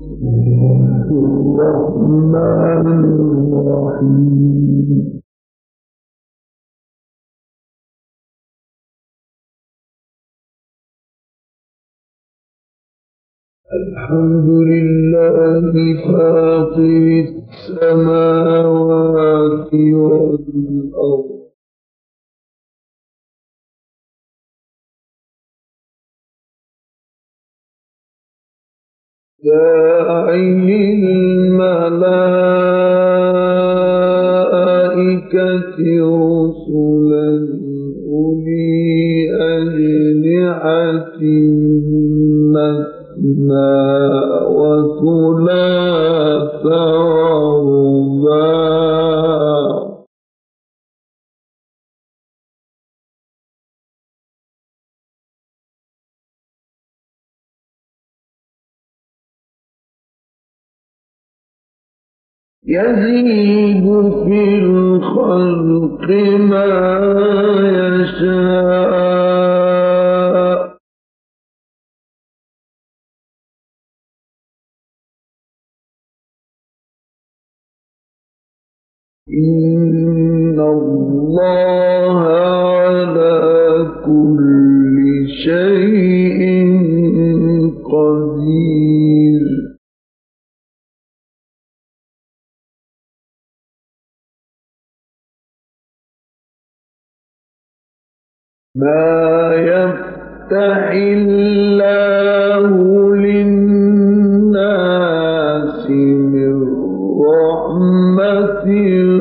الرحمن الرحيم. الحمد لله فاطر السماوات والأرض جاعل الملائكة رسلا أولي أجنحة مثنى وثلاث ورباع يزيد في الخلق ما يشاء إن الله على كل شيء قدير. ما يفتح الله للناس من رحمة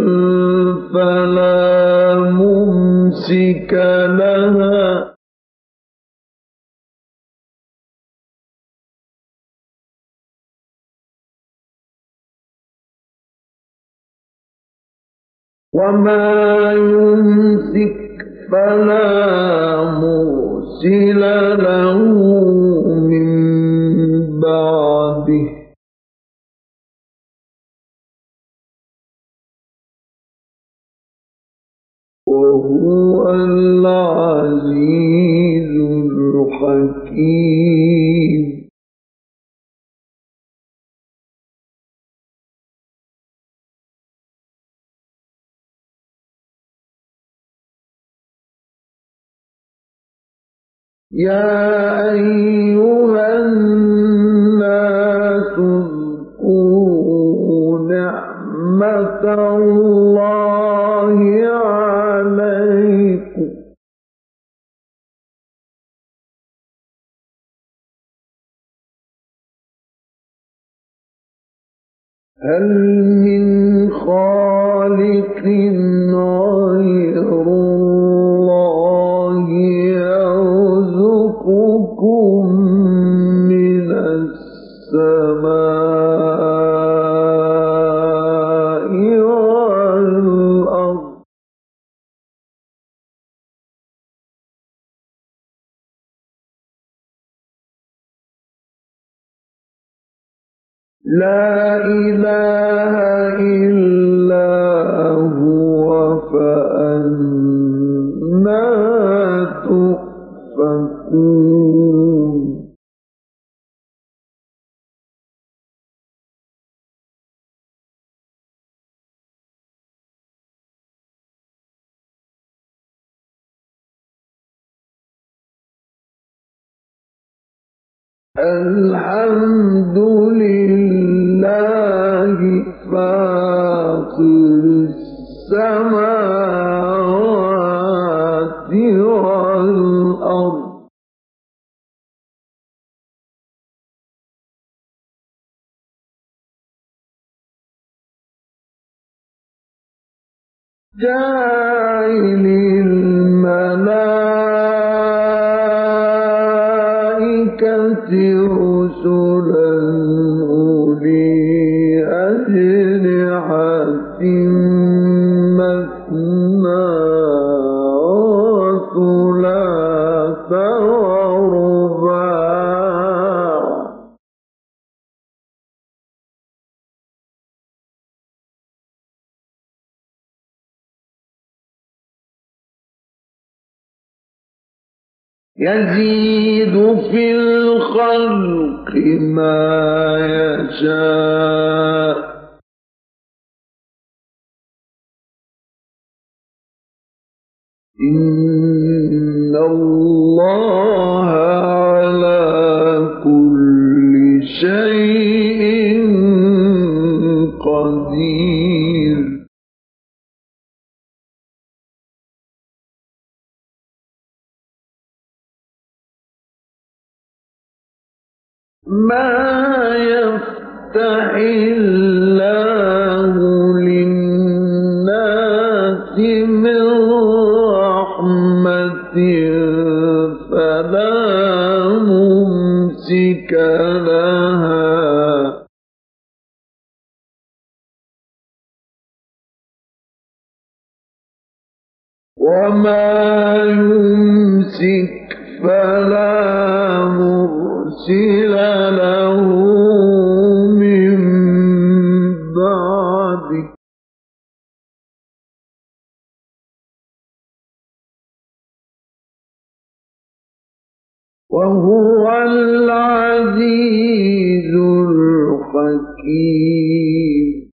فلا ممسك لها وما يمسك فلا مرسل له من بعده وهو العزيز الحكيم. يا أيها الناس اذكروا نعمة الله عليكم هل من خالق غير الله يرزقكم من السماء والأرض لا إله إلا هو فأنى تؤفكون. الحمد لله فاطر السماوات والأرض جاعل الملائكة رسلا أولي أجنحة مثنى وثلاث ورباع يزيد في الخلق ما يشاء إن الله على كل شيء قدير ما يفتح الله للناس من رحمة فلا ممسك لها وما يمسك فلا مرسل له من بعده وهو العزيز الحكيم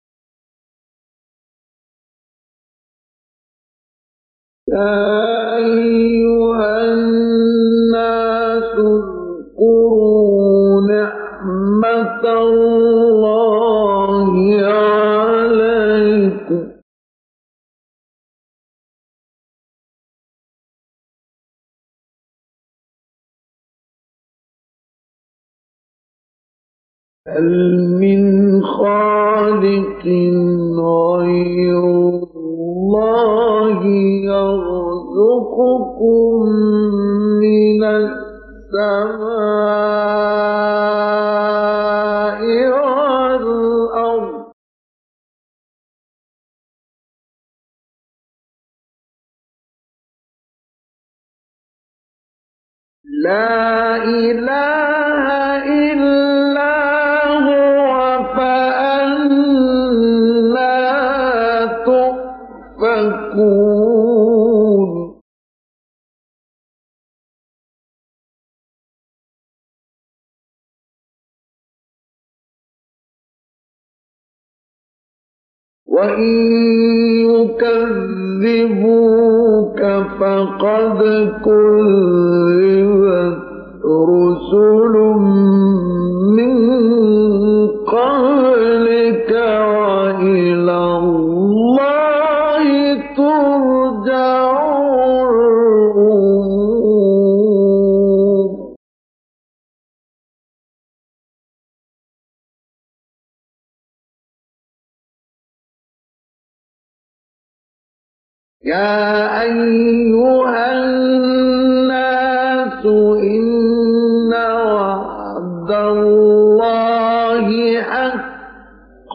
يا أيها الناس اذكروا نعمة الله عليكم هل من خالق غير الله يرزقكم من السماء والأرض لا إله إلا هو فأنى تؤفكون وإن يكذبوك فقد كذبت رسل من قبلك وإلى الله ترجع الأمور يا أيها الناس إن وعد الله حق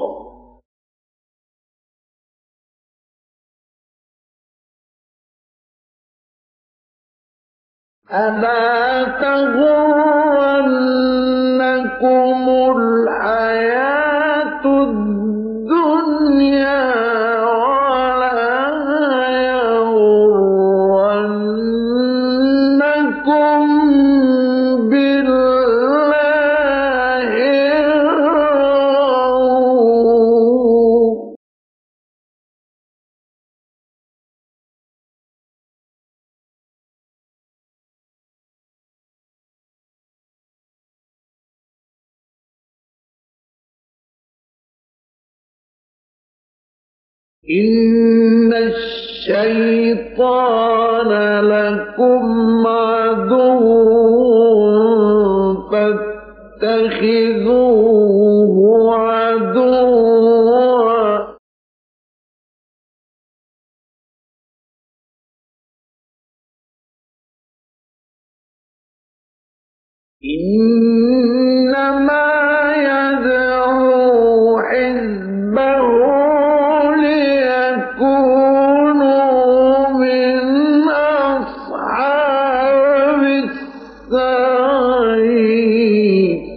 ألا تغرنكم الحياة الدنيا إن الشيطان لكم عدو فاتخذوه عدوا إنما يدعو حزبه ليكونوا من أصحاب السعير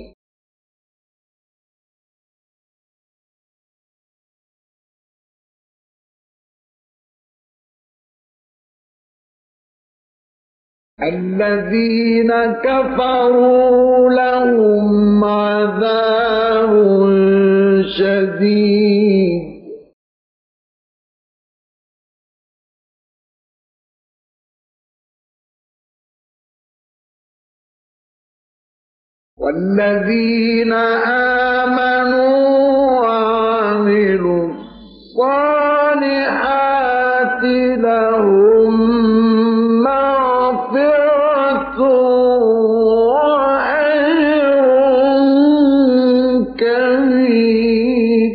الذين كفروا لهم عذاب شديد والذين آمنوا وعملوا الصالحات لهم مغفرة وأجر كبير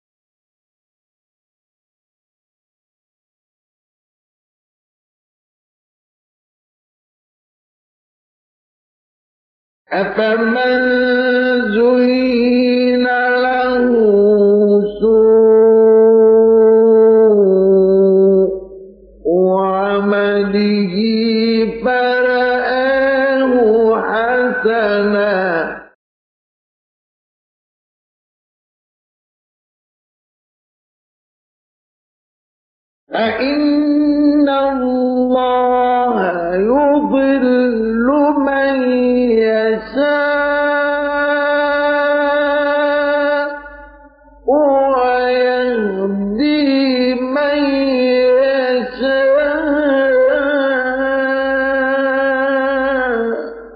أفمن زين له سوء عمله فرآه حسنا فإن الله يضل من يشاء ويهدي من يشاء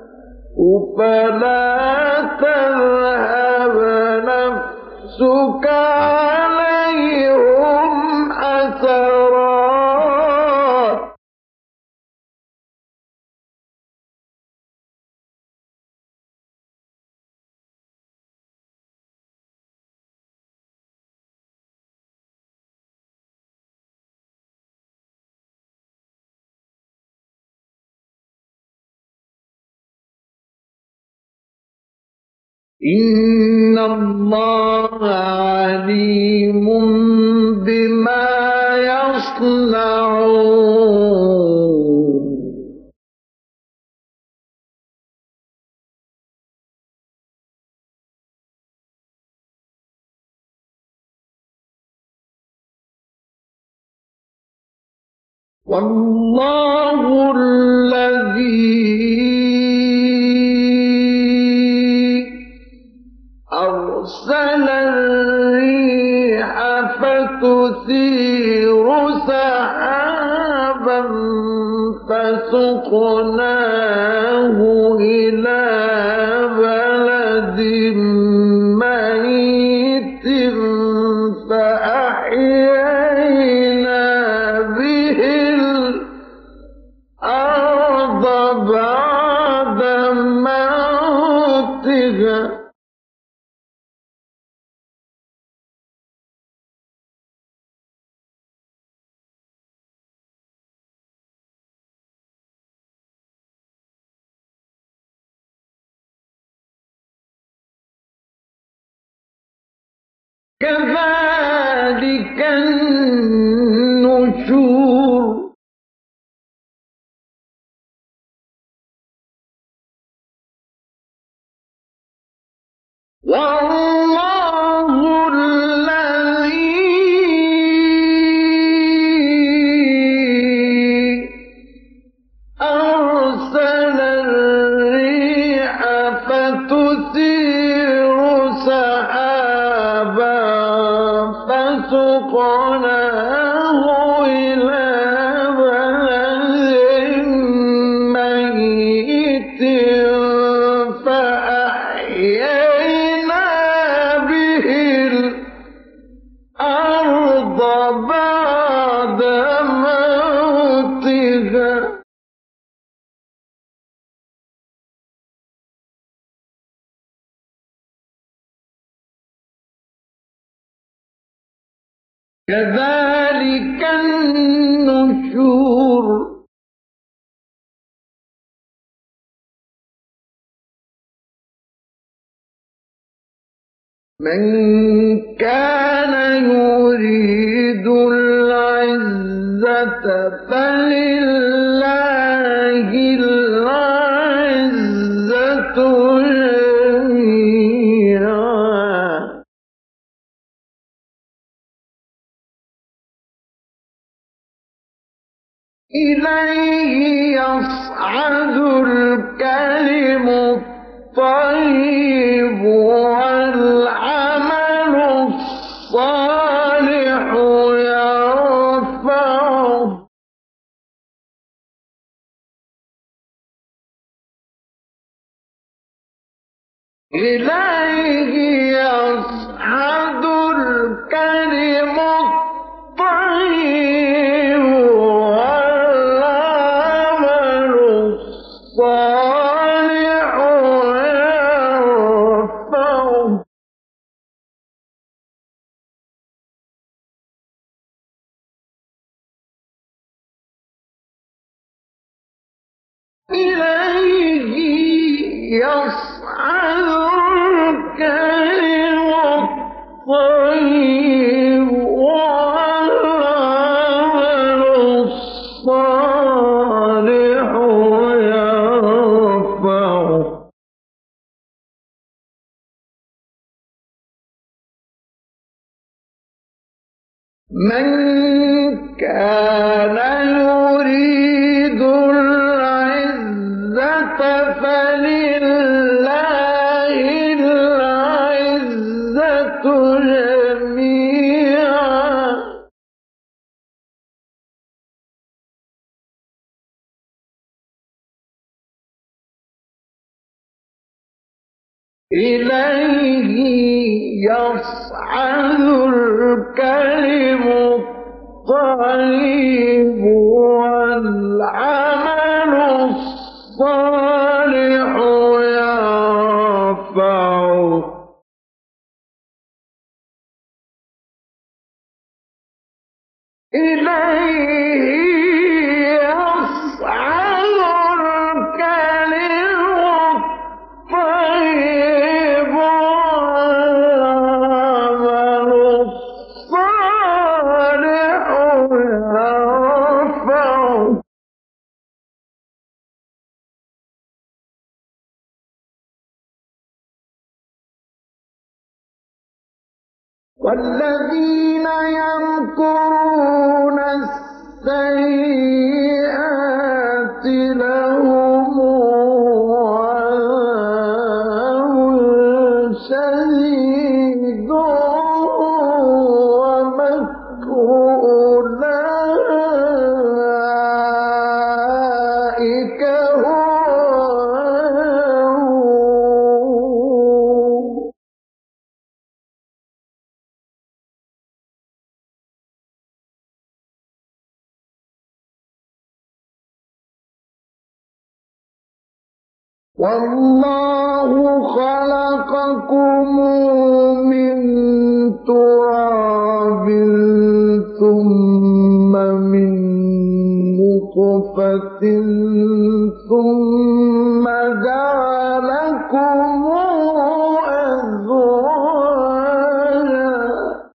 فلا تذهب نفسك عليهم حسرات إن الله عليم بما يصنعون والله الذي أرسل الريح فتثير سحابا فسقناه إلى بلد ميت فأحيينا به الأرض بعد موتها كذلك النشور والله الذي أرسل الريح فتثير سحابا فسقناه إلى بلد ميت فأحيينا به الأرض بعد موتها كذلك النشور من كان يريد العزة فلله العزة جميعا إليه يصعد الكلم الطيب والعمل الصالح يرفعه إليه يصعد الكلم الطيب والعمل الصالح يرفعه إليه يصعد الكلم الطيب والعمل الصالح يرفعه من كان يريد العزة فلله العزة جميعا إليه يصعد الكلم الطيب والعمل الصالح يرفعه إليه يصعد الكلم الطيب والعمل الصالح يرفعه والذين يمكرون السيئات لهم عذاب شديد ومكر أولئك هم والله خلقكم من تراب ثم من نطفة ثم جعلكم أزواجا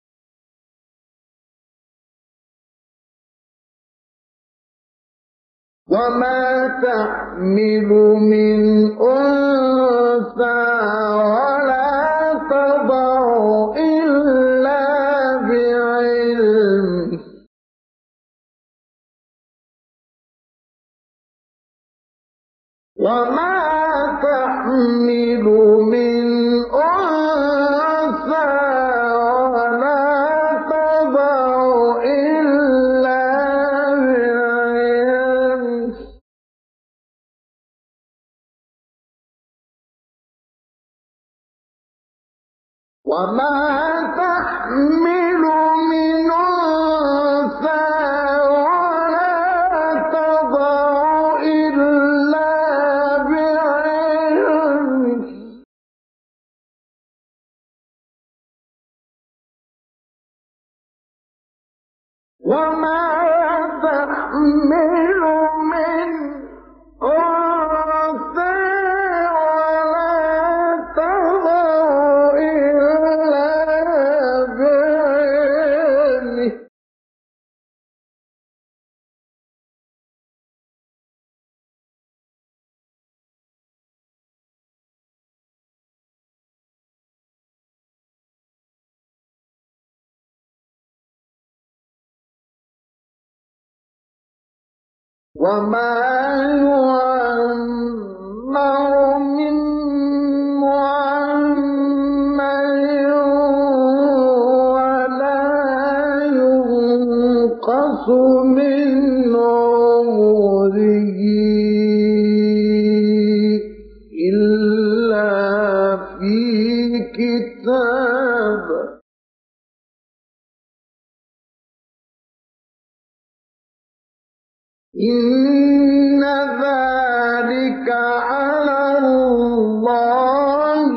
وما تحمل من أنثى ولا تضع إلا بعلمه وما تحمل من أنثى ولا تضع إلا بعلمه وما تحمل من أنثى ولا تضع إلا بعلمه وما تحمل من أنثى ولا تضع إلا بعلمه وما يعمر من معمر ولا ينقص من عمره إلا في كتاب إن ذلك على الله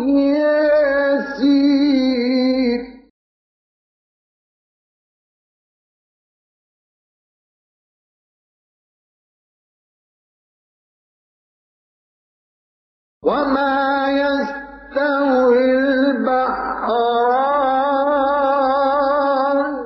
يسير وما يستوي البحران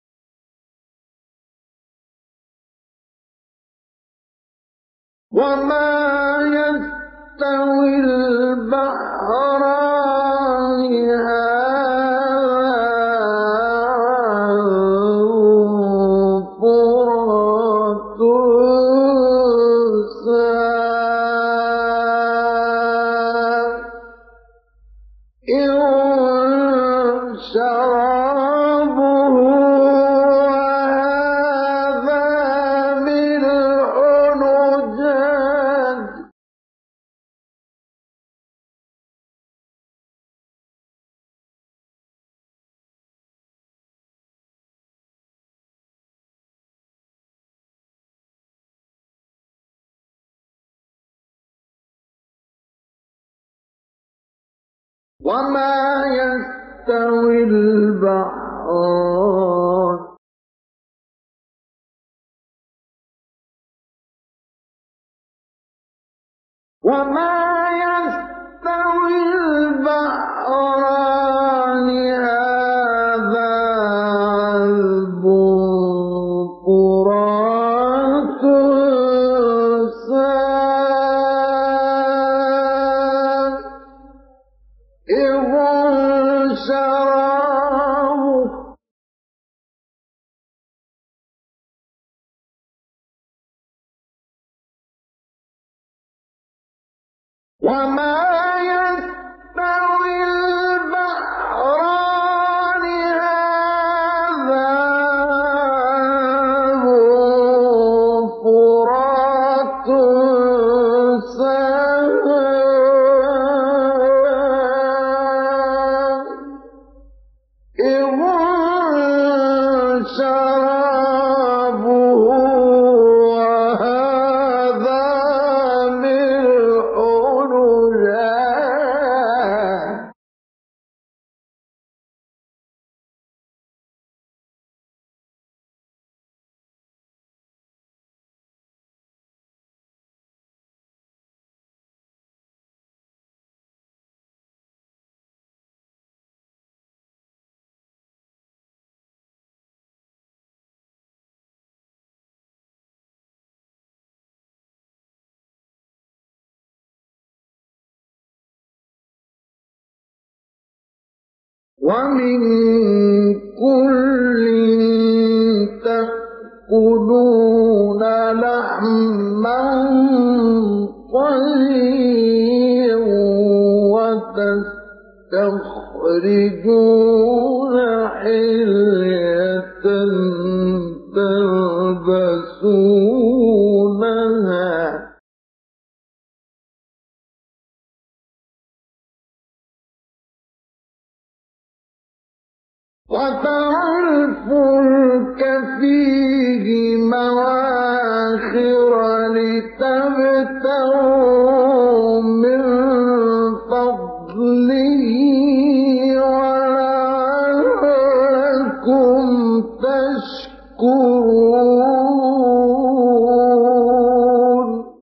هذا فرات سائغ شرابه وهذا ملح أجاج وما يستوي البحران هذا عذب فرات سائغ شرابه وما يستوي البحران هذا عذب فرات سائغ شرابه وهذا ملح أجاج ومن كل تأكلون لحما طريا وتستخرجون حلية تلبسونها وترى الفلك فيه مواخر لتبتغوا من فضله ولعلكم تشكرون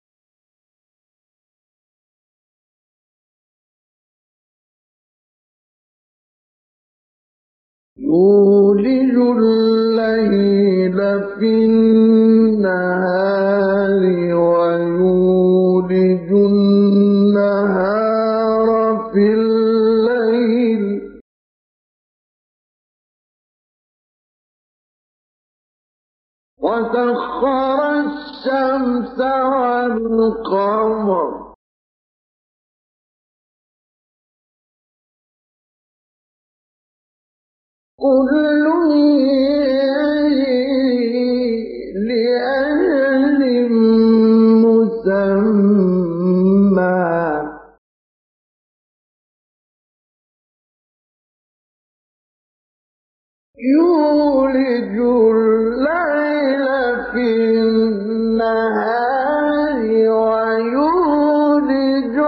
يولج الليل في النهار ويولج النهار في الليل وسخر الشمس والقمر كل يجري لأجل مسمى يولج الليل في النهار ويولج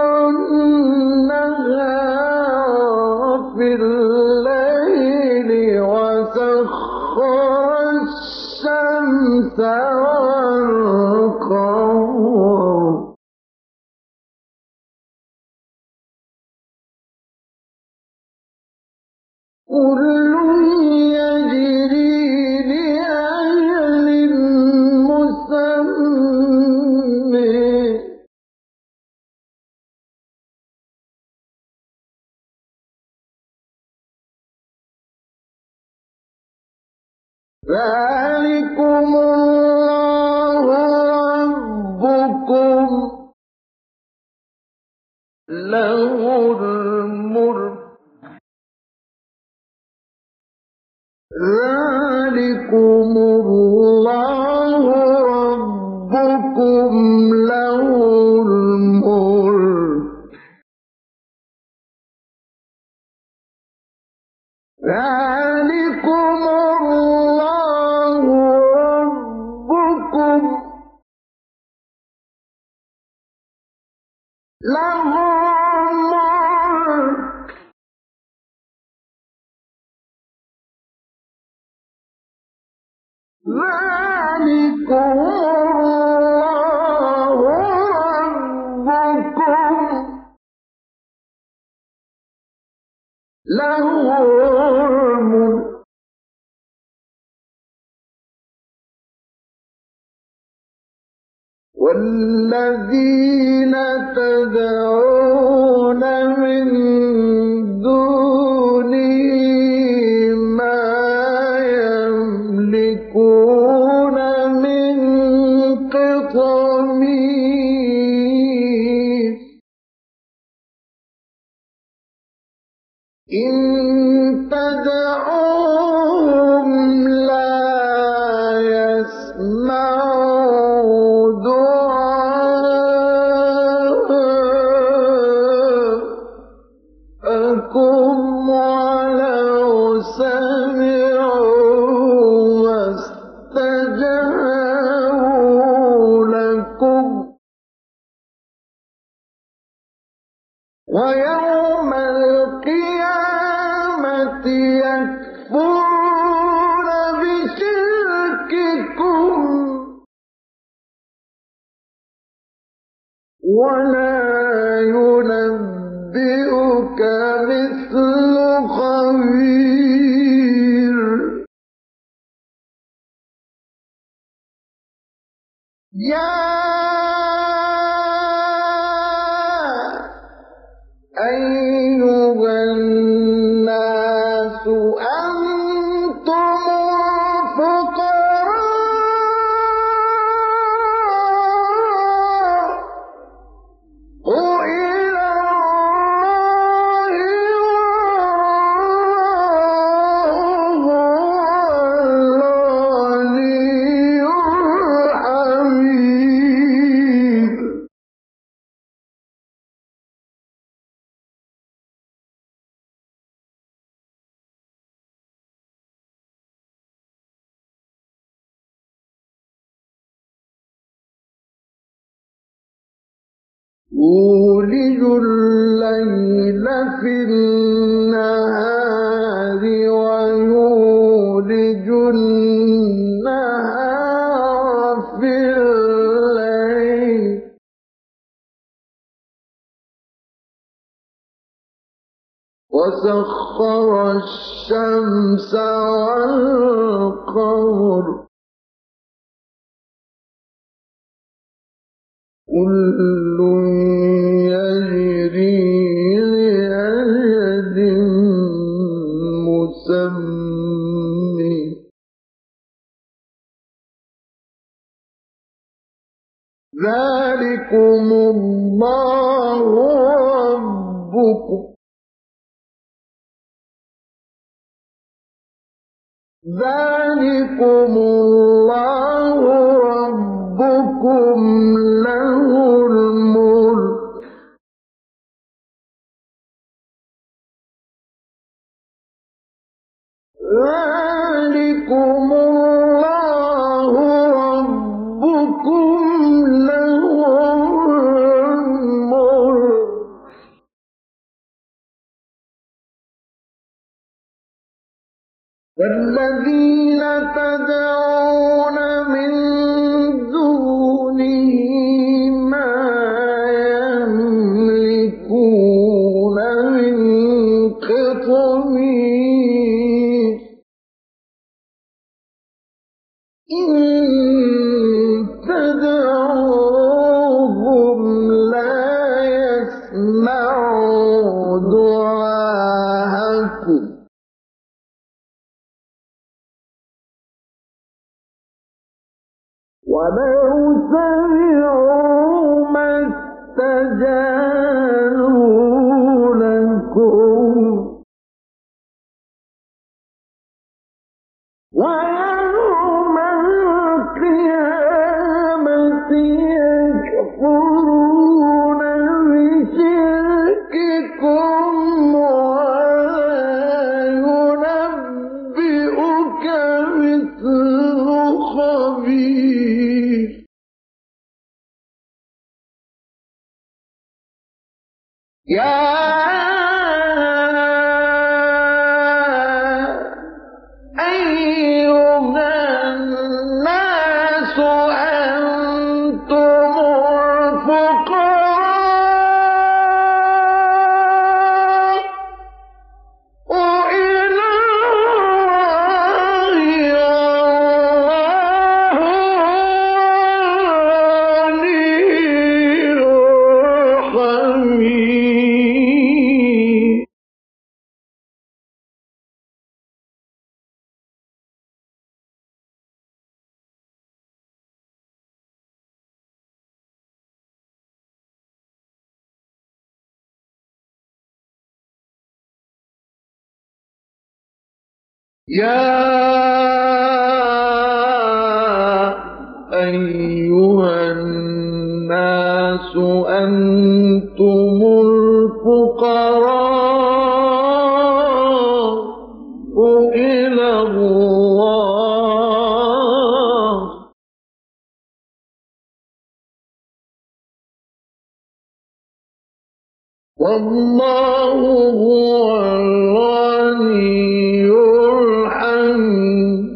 النهار في الليل وسخر الشمس والقمر كل يجري لأجل مسمى ذلكم الله ربكم له الملك ذلكم الله ربكم له الملك ذلكم الله ربكم له الملك ذلكم الله ربكم له الملك والذين تدعون من دونه ما يملكون من قطمير إن تدعوهم لا يسمعوا دعاءكم ولو سمعوا ما استجابوا لكم ويوم القيامة يكفرون بشرككم ولا ينبئك مثل خبير يا أيها الناس أنتم الفقراء إلى الله والله الغني الحميد يولج الليل في النهار ويولج النهار في الليل وسخر الشمس والقمر كل يجري لأجل مسمى ذلكم الله ربكم ذلكم الله ربكم له الملك ذلكم الله ربكم له الملك والذين تدعون من دونه ما يملكون من قطمير إن تدعوهم لا يسمعوا دعاءكم ولو سمعوا ما استجابوا لكم ويوم القيامة يكفرون بشرككم ولا ينبئك مثل خبير يا أيها الناس أنتم الفقراء إلى الله والله حميد يا أيها الناس أنتم الفقراء إلى الله والله هو الغني الحميد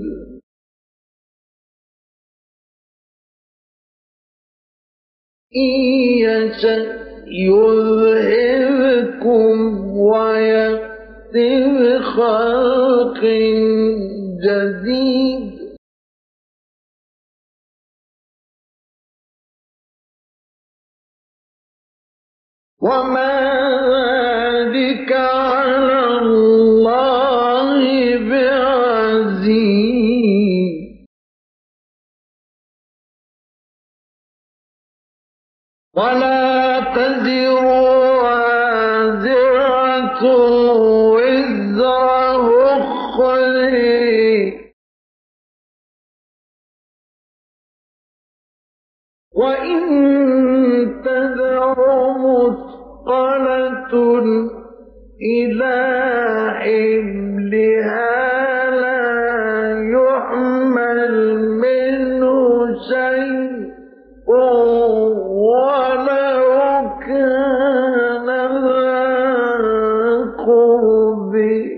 إن يشأ يذهبكم ويأتي بخلق جديد وما ذلك على الله بعزيز ولا تزر وازرة وزر أخرى وإن تدع مثقلة إلى حملها لا يحمل منه شيء ولو كان ذا قرب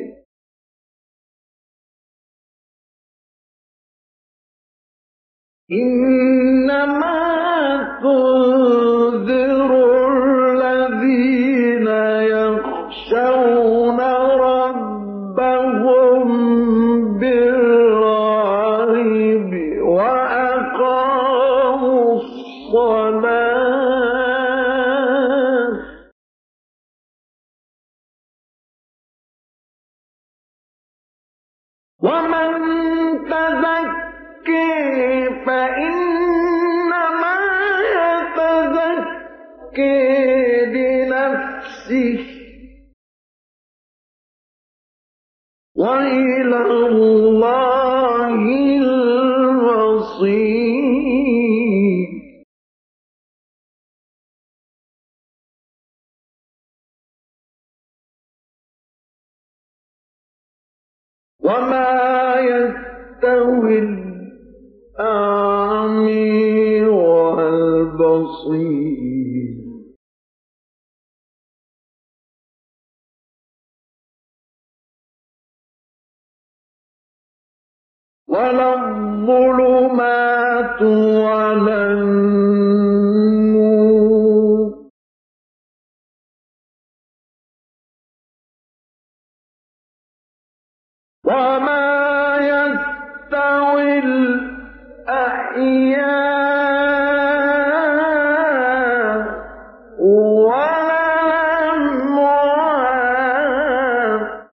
إنما تنذر الذين يخشون ربهم بالغيب وأقاموا الصلاة ومن تزكي فإنما بصير وما يستوي الأعمى والبصير ولا الظلمات ولا النور وما يستوي الأحياء ولا الأموات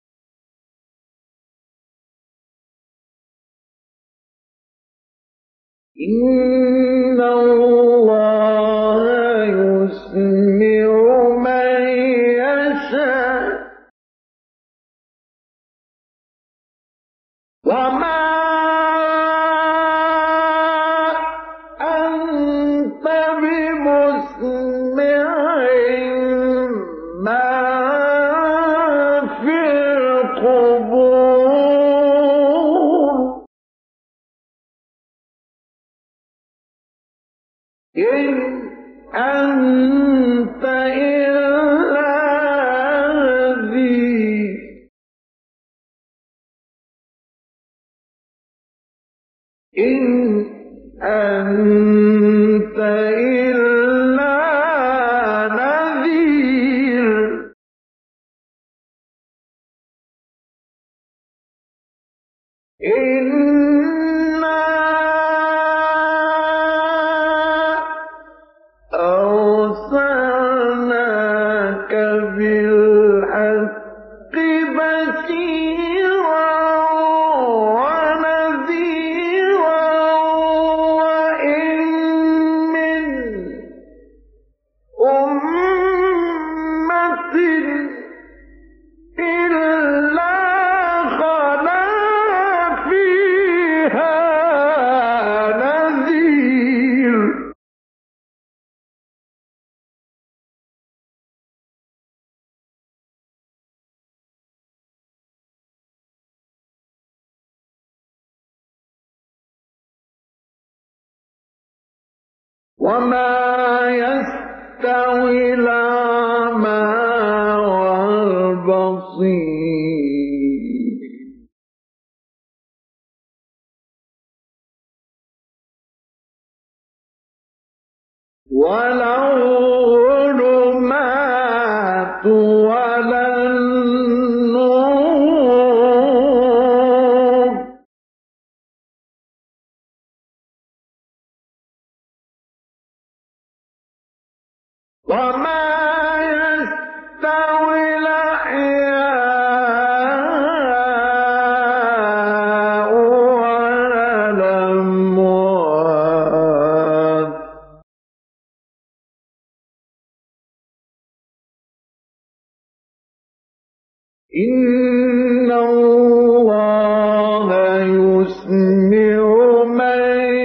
إن الله يسمع من يشاء وما أنت بمسمع من في القبور إن أنت إلا نذير إن أنت إلا نذير إنا أرسلناك بالحق بشيرا ونذيرا وإن من أمة إلا خلا فيها نذير وما يستوي الأعمى والبصير ولا الظلمات ولا النور وما يستوي الأحياء ولا الأموات إن الله يسمع من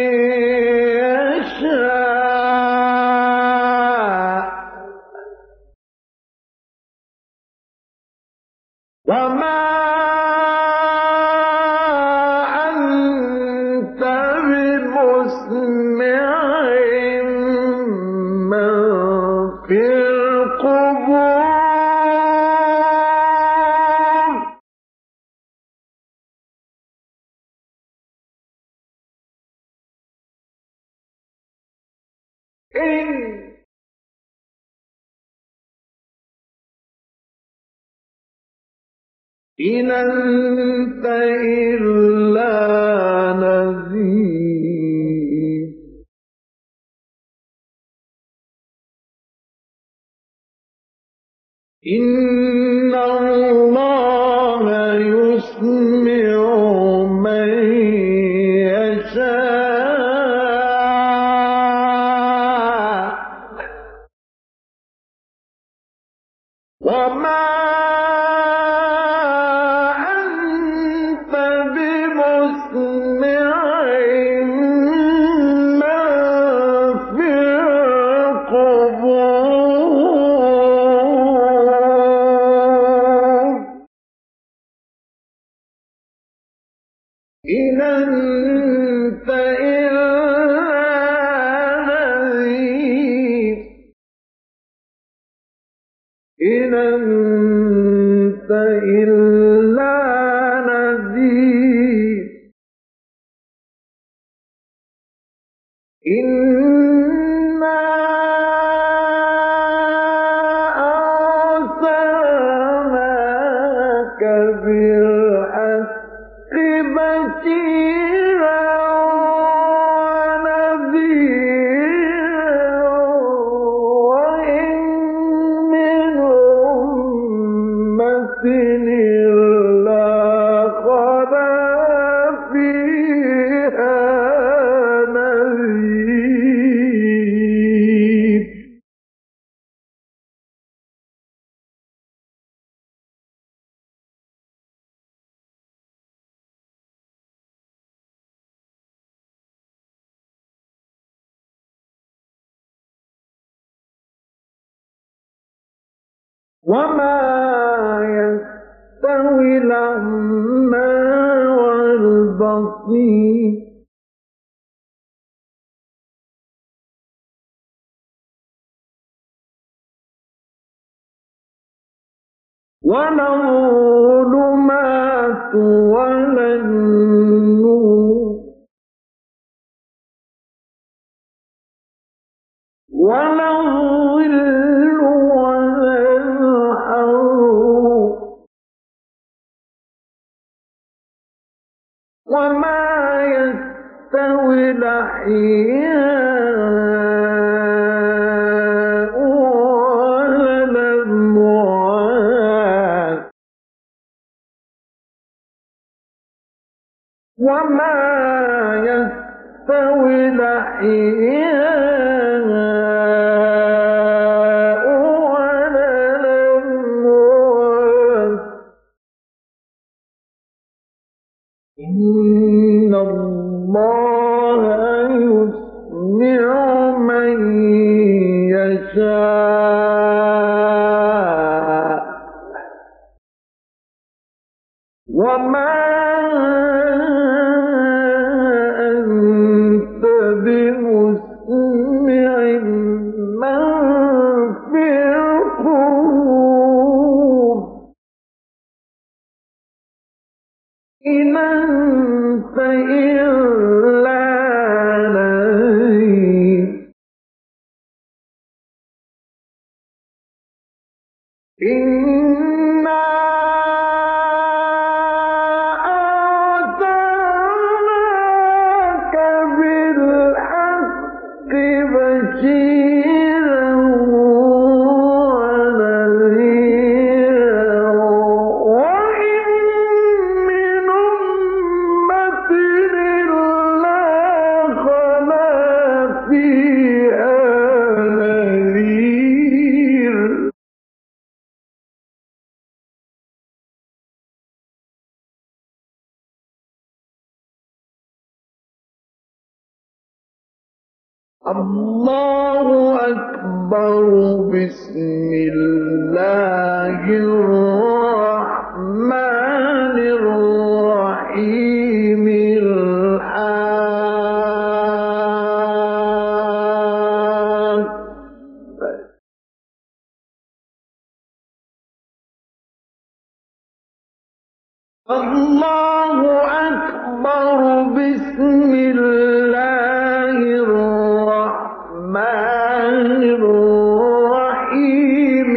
يشاء وما أنت بمسمع من في القبور إن أنت إلا نذير إن الله يسمع من يشاء وما أنت بمسمع إِنْ أَنتَ إِلَّا نَذِيرٌ إِنَّا أَرْسَلْنَاكَ بِالْحَقِّ بَشِيرًا وَنَذِيرًا وَإِن مِّنْ أُمَّةٍ إِلَّا خَلَا فِيهَا نَذِيرٌ وَمَا يَسْتَوِي الْأَعْمَىٰ وَالْبَصِيرُ وَلَا الظُّلُمَاتُ وَلَا النُّورُ وَلَا الظِّلُّ وَلَا الْحَرُورُ وَمَا يَسْتَوِي الْأَحْيَاءُ وَلَا الْأَمْوَاتُ وَمَا يَسْتَوِي الْأَحْيَاءُ وَلَا الْأَمْوَاتُ إِنَّ اللَّهَ يُسْمِعُ مَن يَشَاءُ وَمَا أَنتَ بِمُسْمِعٍ مَّن فِي الْقُبُورِ إِنْ أَنتَ إِلَّا نَذِيرٌ إِنَّا أَرْسَلْنَاكَ بِالْحَقِّ بَشِيرًا وَنَذِيرًا وَإِن مِّنْ أُمَّةٍ إِلَّا خَلَا فِيهَا نَذِيرٌ الله أكبر بسم الله الرحمن الرحيم الله أكبر بسم الله الرحمن الرحيم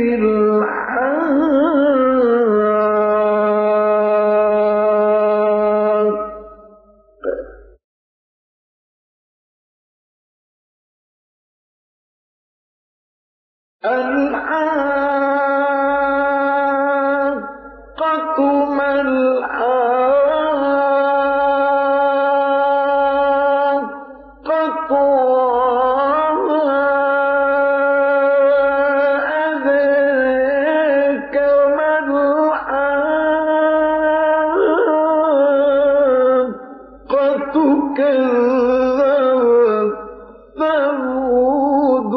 الحاقة ما الحاقة وما أدراك ما الحاقة كذبت ثمود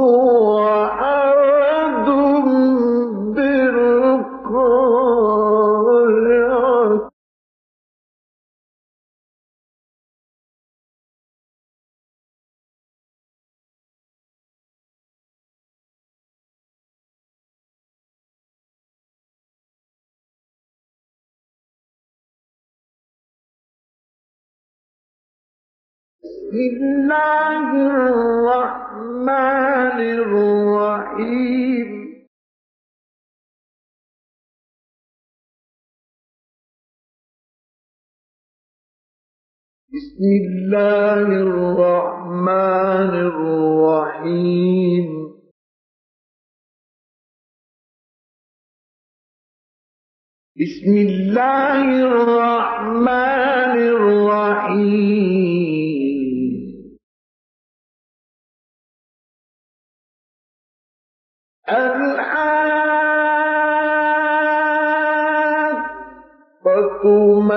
وعاد بالقارعة الله الرحمن الرحيم بسم الله الرحمن الرحيم بسم الله الرحمن الرحيم الحاقة ما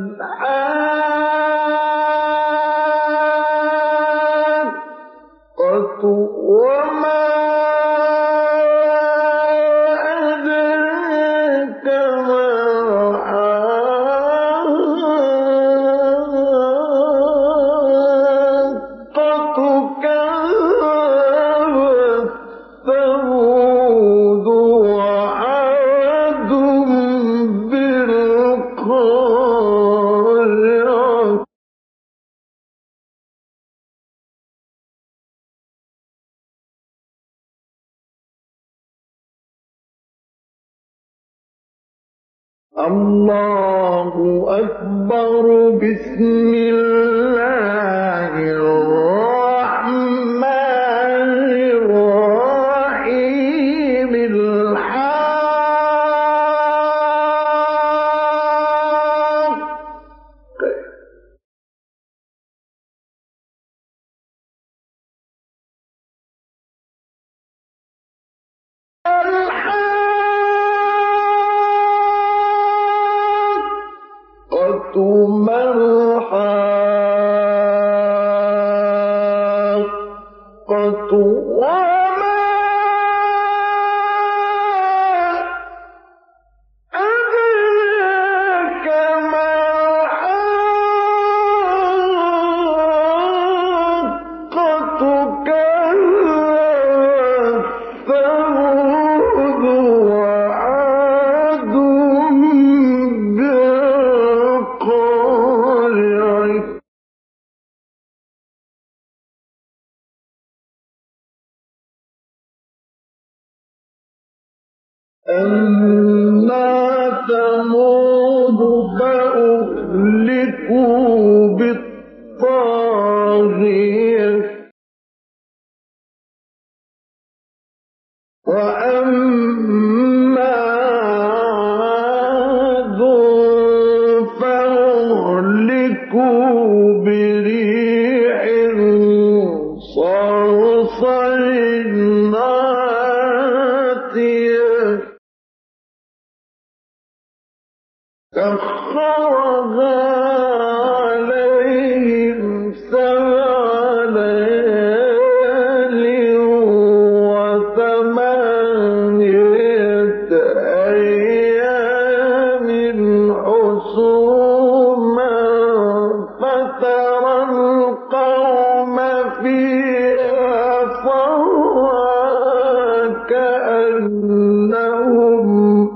الحاقة وما أدراك ما الحاقة كذبت ثمود وعاد بالقارعة الله أكبر بسم الله الرحمن الرحيم الحاقة ما الحاقة وما أدراك ما الحاقة كذبت ثمود وعاد بالقارعة أما ثمود فأهلكوا بالطاغية وأما عاد فأهلكوا بريح صرصر عاتية سخرها عليهم 7 ليال و8 أيام حسوما فترى القوم فيها صرعى كأنهم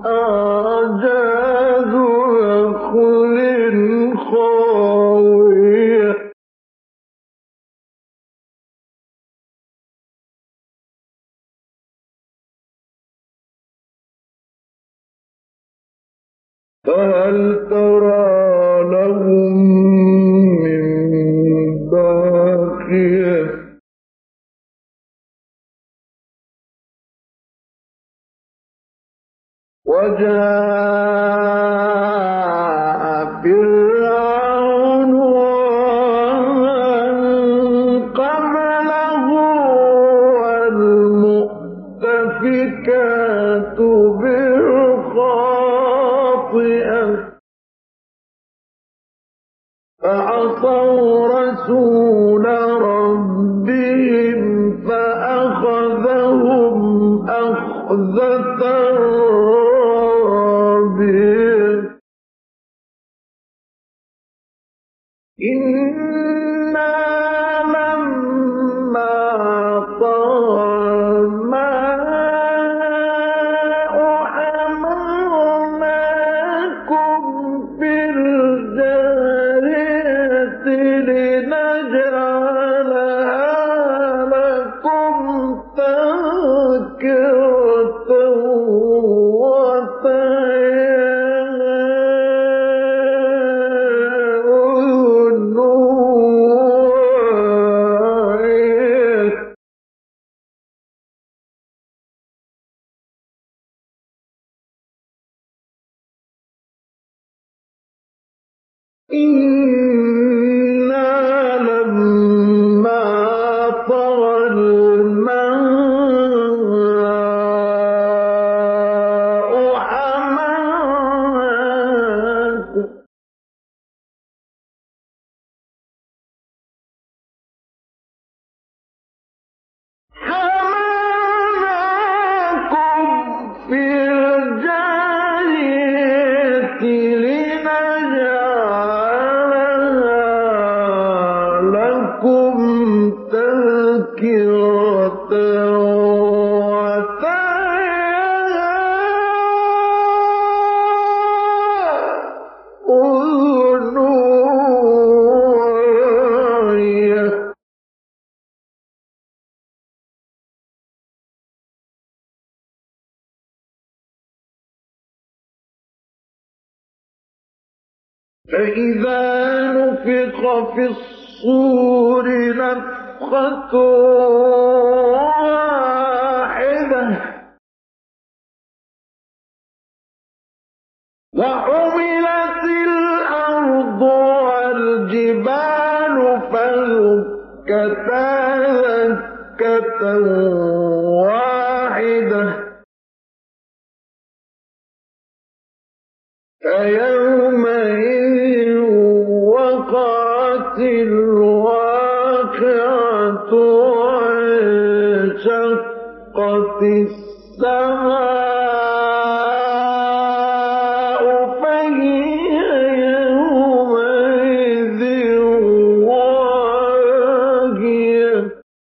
أعجاز نخل خاوية فهل ترى لهم من باقية وجاء فرعون ومن قبله والمؤتفكات بالخاطئة فعصوا رسول ربهم فأخذهم أخذة رابية إنا لما طغى الماء حملناكم في الجارية لنجعلكم إنا لما طغى الماء حملناكم في الجارية لنجعلها لكم تذكرة وتعيها أذن واعية. فإذا نفخ في الصور نفخة واحدة وحملت الأرض والجبال فدكتا دكة واحدة فيومئذ وقعت الواقعة وانشقت السماء فهي يومئذ واهية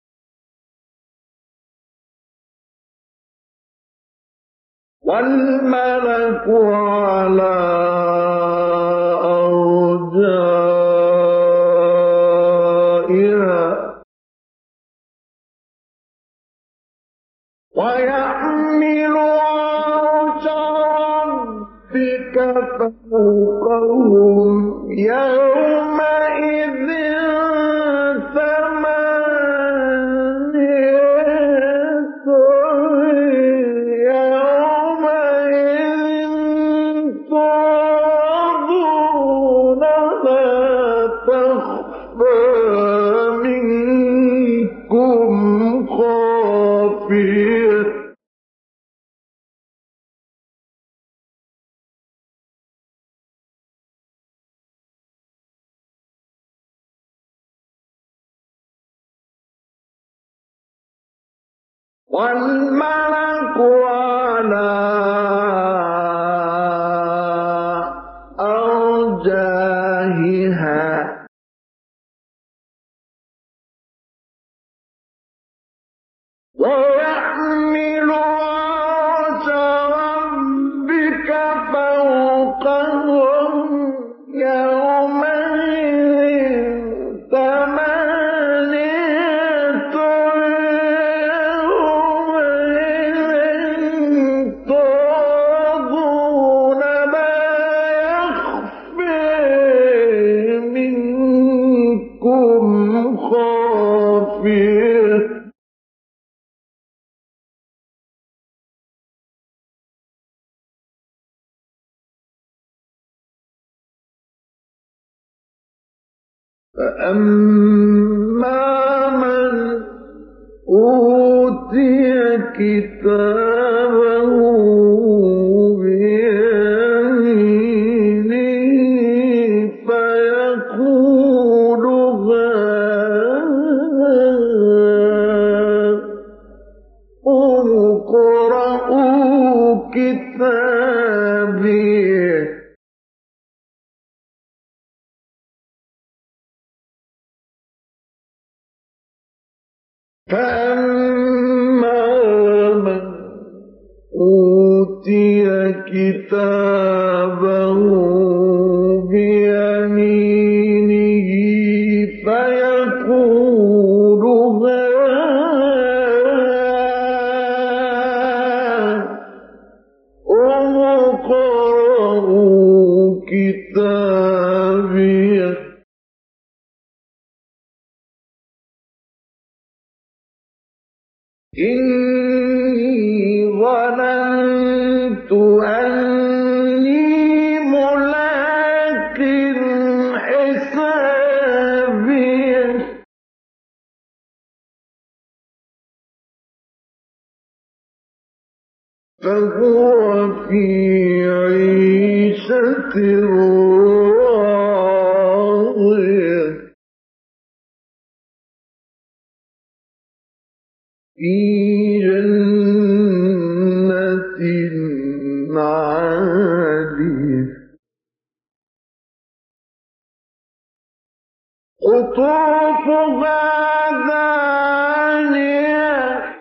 والملك على أرجائها ويحمل عرش ربك فوقهم يومئذ والملك على أرجائها ويحمل عرش ربك فوقهم يومئذ ثمانية تعرضون لا يخفي منكم خافية فأما من أوتي كتابه بيمينه فيقول هاؤم اقرءوا كتابيه فأما من أوتي كتابه بيمينه فيقول هاؤم اقرءوا كتابيه إني ظننت أني ملاق فهو في عيشة راضية في جنة عالية قطوفها دانية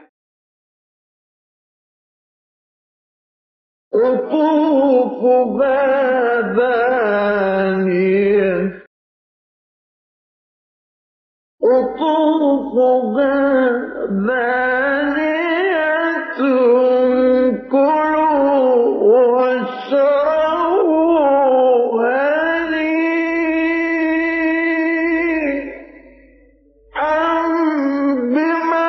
قطوفها دانية قطوفها دانية كلوا واشربوا هنيئا بما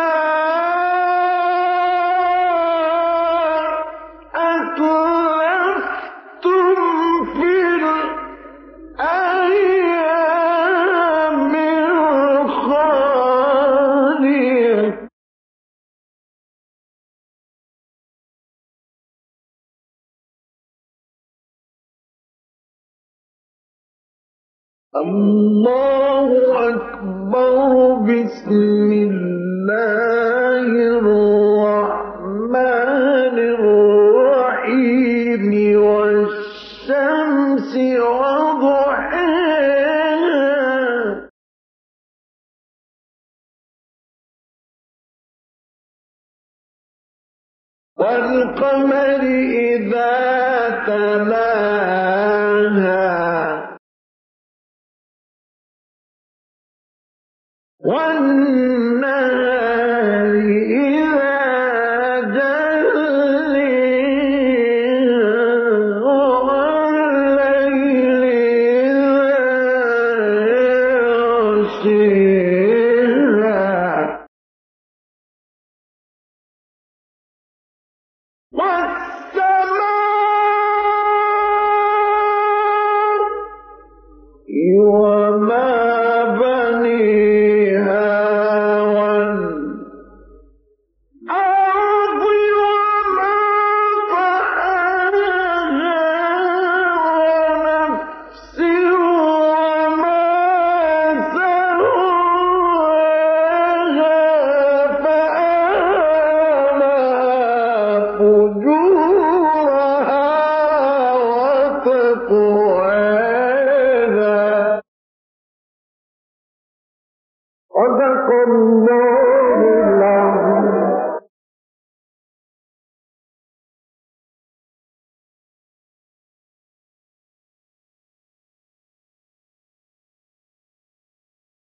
أسلفتم في الأيام الخالية الله أكبر بسم الله الرحمن الرحيم والشمس وضحاها والقمر إذا تلاها والنهار إذا جليها والليل إذا يغشيها والسماء وما بنيها والأرض وما طحاها ونفس وما سواها فألهمها فجورها وتقواها صدق الله